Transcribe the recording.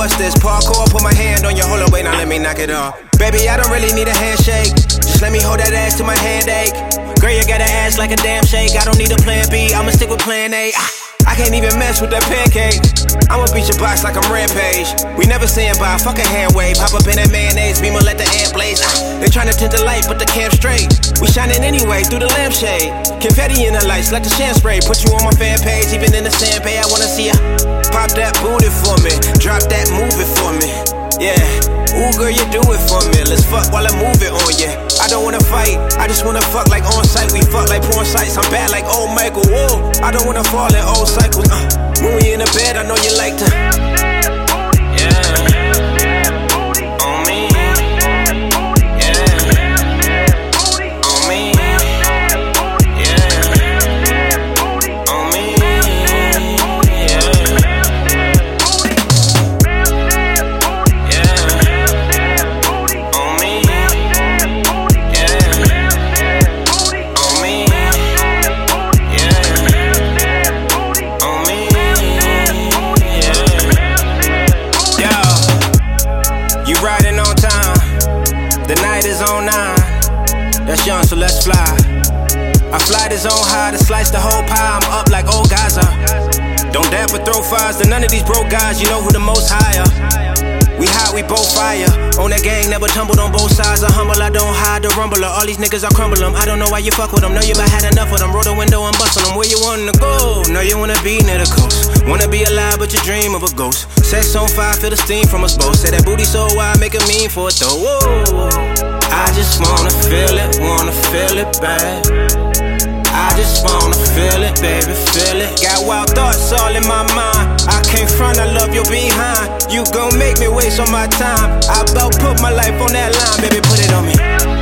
what's this? Parkour, put my hand on your hold up, wait, now let me knock it off. Baby, I don't really need a handshake. Just let me hold that ass till my hand ache. Girl, you got an ass like a damn shake. I don't need a plan B, I'ma stick with plan A. I can't even mess with that pancake. I'ma beat your box like I'm Rampage. We never saying bye, fuck a hand wave. Hop up in that mayonnaise, beamer, let the amp blaze. They tryna tint the light, but the camp straight. We shining anyway through the lampshade. Confetti in the lights, let the sham spray. Put you on my fan page, even in the sand pay. I wanna see ya pop that booty for me, drop that, move it for me. Yeah, ooh girl, you do it for me. Let's fuck while I move it on ya. I don't wanna fight, I just wanna fuck like on site. We fuck like porn sites, I'm bad like old Michael. Whoa, I don't wanna fall in old cycles. When we in the bed, I know you like to. Yeah. On me. That's young, so let's fly. I fly this on high to slice the whole pie. I'm up like old Gaza. Don't dap or throw fires to none of these broke guys. You know who the most higher. We hot, we both fire. On that gang, never tumbled on both sides. I humble, I don't hide the rumbler. All these niggas, I crumble them. I don't know why you fuck with them. Know you about had enough of them. Roll the window and bustle them. Where you wanna go? Know you wanna be near the coast. Wanna be alive, but you dream of a ghost. Sex on fire, feel the steam from us both. Say that booty so wide, make a mean for it though. Whoa. I just wanna feel it bad. I just wanna feel it, baby, feel it. Got wild thoughts all in my mind. I can't front, I love your behind. You gon' make me waste all my time. I about put my life on that line, baby, put it on me.